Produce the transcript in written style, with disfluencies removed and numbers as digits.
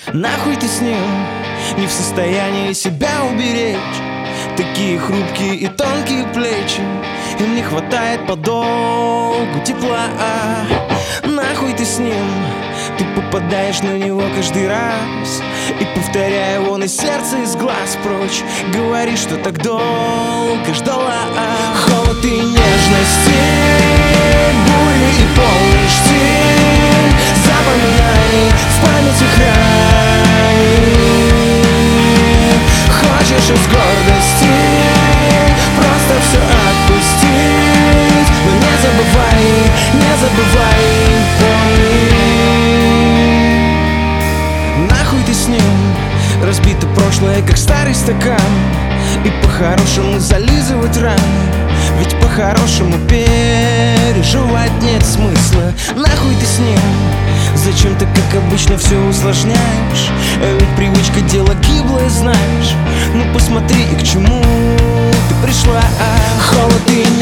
Нахуй ты с ним не в состоянии себя уберечь. Такие хрупкие и тонкие плечи, им не хватает подолгу тепла. Нахуй ты с ним, ты попадаешь на него каждый раз, и повторяя он из сердца, из глаз прочь, говоришь, что так долго ждала. Холод и нежности, бури и полный штиль, запоминай, в памяти храни. Хочешь из гордости просто все отпустить, но не забывай, помни. Нахуй ты с ним, разбито прошлое, как старый стакан, и по-хорошему зализывать раны, ведь по-хорошему переживать нет смысла. Нахуй ты с ним, зачем ты, как обычно, все усложняешь? Ведь привычка дело гиблое, знаешь. Ну посмотри, и к чему ты пришла. Холод и